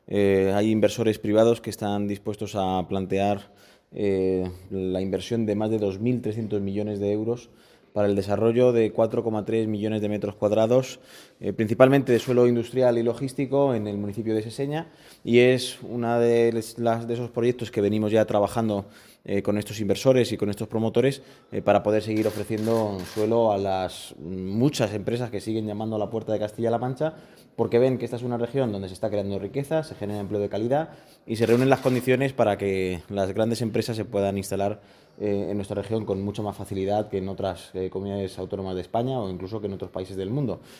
Hay inversores privados que están dispuestos a plantear la inversión de más de 2.300 millones de euros para el desarrollo de 4,3 millones de metros cuadrados, principalmente de suelo industrial y logístico en el municipio de Seseña, y es uno de esos proyectos que venimos ya trabajando con estos inversores y con estos promotores para poder seguir ofreciendo suelo a las muchas empresas que siguen llamando a la puerta de Castilla-La Mancha, porque ven que esta es una región donde se está creando riqueza, se genera empleo de calidad y se reúnen las condiciones para que las grandes empresas se puedan instalar en nuestra región con mucha más facilidad que en otras comunidades autónomas de España o incluso que en otros países del mundo.